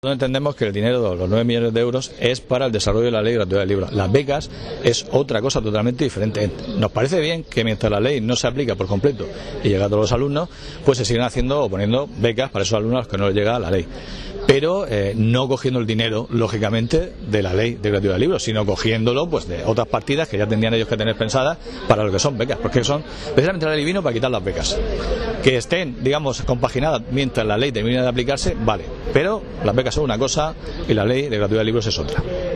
Entendemos que el dinero de los 9 millones de euros es para el desarrollo de la ley de gratuidad del libro. Las becas es otra cosa totalmente diferente. Nos parece bien que mientras la ley no se aplica por completo y llega a todos los alumnos, pues se siguen haciendo o poniendo becas para esos alumnos a los que no les llega la ley. Pero no cogiendo el dinero, lógicamente, de la ley de gratuidad del libro, sino cogiéndolo pues de otras partidas que ya tendrían ellos que tener pensadas para lo que son becas, porque son precisamente la ley vino para quitar las becas. Que estén, digamos, compaginadas mientras la ley termine de aplicarse, vale, pero las becas son una cosa y la ley de gratuidad de libros es otra.